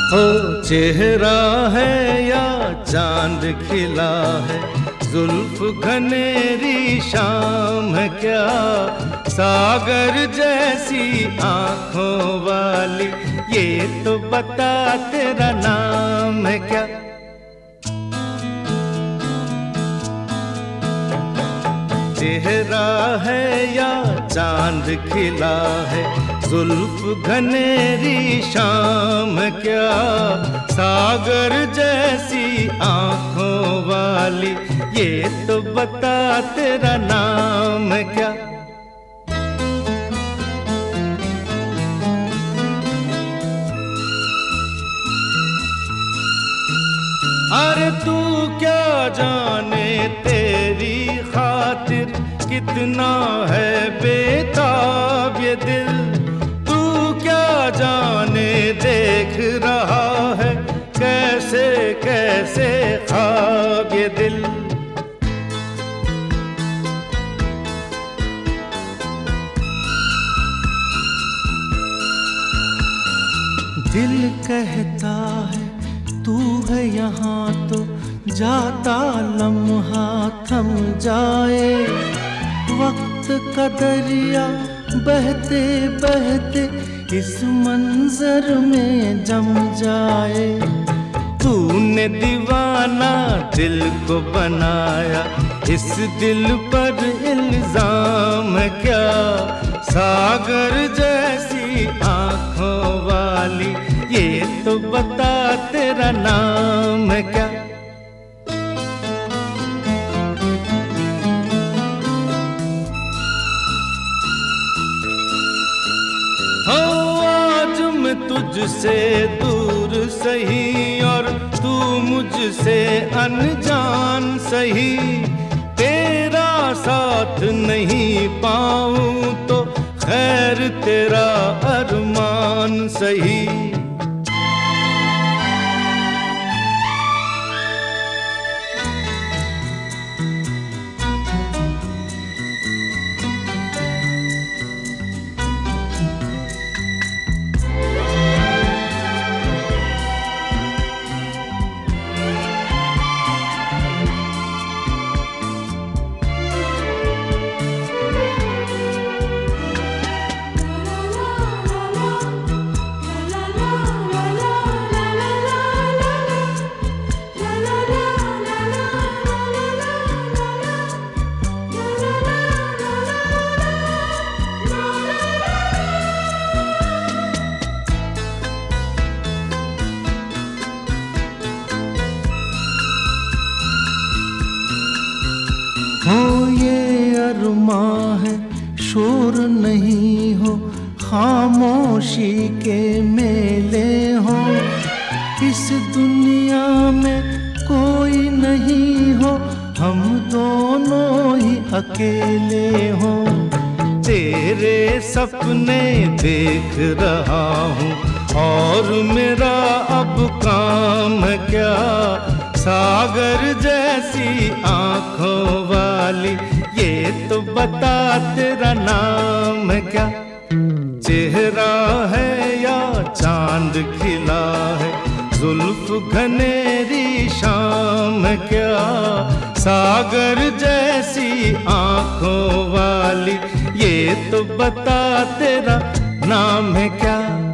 हो चेहरा है या चांद खिला है, जुल्फ घनेरी शाम है क्या, सागर जैसी आंखों वाली, ये तो बता तेरा नाम है क्या। चेहरा है या चांद खिला है, जुल्फ घनेरी शाम क्या, सागर जैसी आंखों वाली, ये तो बता तेरा नाम क्या। अरे तू क्या जाने तेरी खातिर कितना है बेताब ये दिल, तू क्या जाने देख रहा है कैसे कैसे ख्वाब ये दिल। दिल कहता है तू है यहाँ तो जाता लम्हा थम जाए, वक्त का दरिया बहते बहते इस मंजर में जम जाए। तूने दीवाना दिल को बनाया, इस दिल पर इल्जाम है क्या, सागर जैसी आंखों वाली, ये तो बता तेरा नाम है क्या। हो आज मैं तुझसे दूर सही और तू मुझसे अनजान सही, तेरा साथ नहीं पाऊं तो खैर तेरा अरमान सही। हो ये अरमां है शोर नहीं हो, खामोशी के मेले हो, इस दुनिया में कोई नहीं हो, हम दोनों ही अकेले हो। तेरे सपने देख रहा हूँ और मेरा अब काम है क्या, सागर जैसी आंखों वाली, ये तो बता तेरा नाम है क्या। चेहरा है या चांद खिला है, जुल्फ घनेरी शाम क्या, सागर जैसी आंखों वाली, ये तो बता तेरा नाम है क्या।